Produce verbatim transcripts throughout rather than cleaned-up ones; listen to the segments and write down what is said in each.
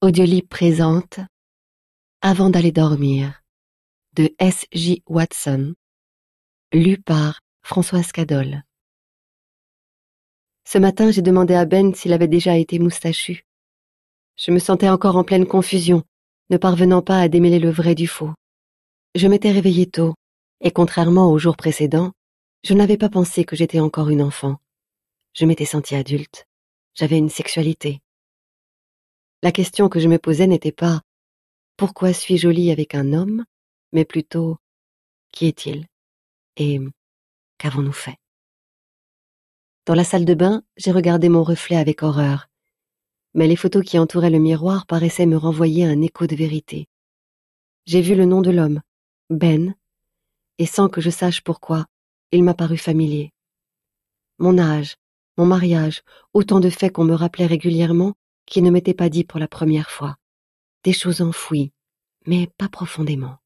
Audiolib présente Avant d'aller dormir de S J Watson, lu par Françoise Cadol. Ce matin, j'ai demandé à Ben s'il avait déjà été moustachu. Je me sentais encore en pleine confusion, ne parvenant pas à démêler le vrai du faux. Je m'étais réveillée tôt, et contrairement aux jours précédents, je n'avais pas pensé que j'étais encore une enfant. Je m'étais sentie adulte. J'avais une sexualité. La question que je me posais n'était pas « Pourquoi suis-je jolie avec un homme ?», mais plutôt « Qui est-il ? Et qu'avons-nous fait ?» Dans la salle de bain, j'ai regardé mon reflet avec horreur, mais les photos qui entouraient le miroir paraissaient me renvoyer un écho de vérité. J'ai vu le nom de l'homme, Ben, et sans que je sache pourquoi, il m'a paru familier. Mon âge, mon mariage, autant de faits qu'on me rappelait régulièrement qui ne m'étaient pas dits pour la première fois. Des choses enfouies, mais pas profondément.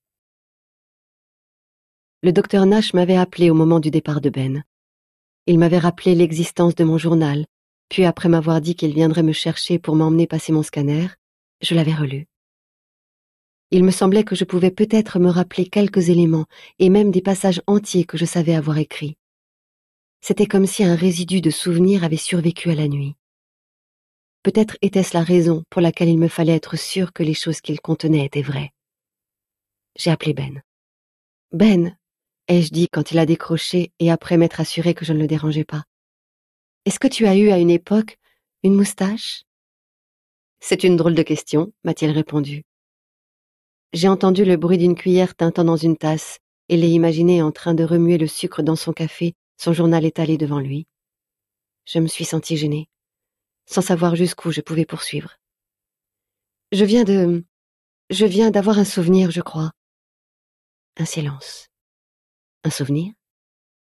Le docteur Nash m'avait appelé au moment du départ de Ben. Il m'avait rappelé l'existence de mon journal, puis après m'avoir dit qu'il viendrait me chercher pour m'emmener passer mon scanner, je l'avais relu. Il me semblait que je pouvais peut-être me rappeler quelques éléments et même des passages entiers que je savais avoir écrits. C'était comme si un résidu de souvenirs avait survécu à la nuit. Peut-être était-ce la raison pour laquelle il me fallait être sûr que les choses qu'il contenait étaient vraies. J'ai appelé Ben. « Ben !» ai-je dit quand il a décroché et après m'être assuré que je ne le dérangeais pas. « Est-ce que tu as eu à une époque une moustache ?»« C'est une drôle de question, » m'a-t-il répondu. J'ai entendu le bruit d'une cuillère tintant dans une tasse et l'ai imaginé en train de remuer le sucre dans son café, son journal étalé devant lui. Je me suis sentie gênée, sans savoir jusqu'où je pouvais poursuivre. « Je viens de... Je viens d'avoir un souvenir, je crois. » Un silence. Un souvenir ?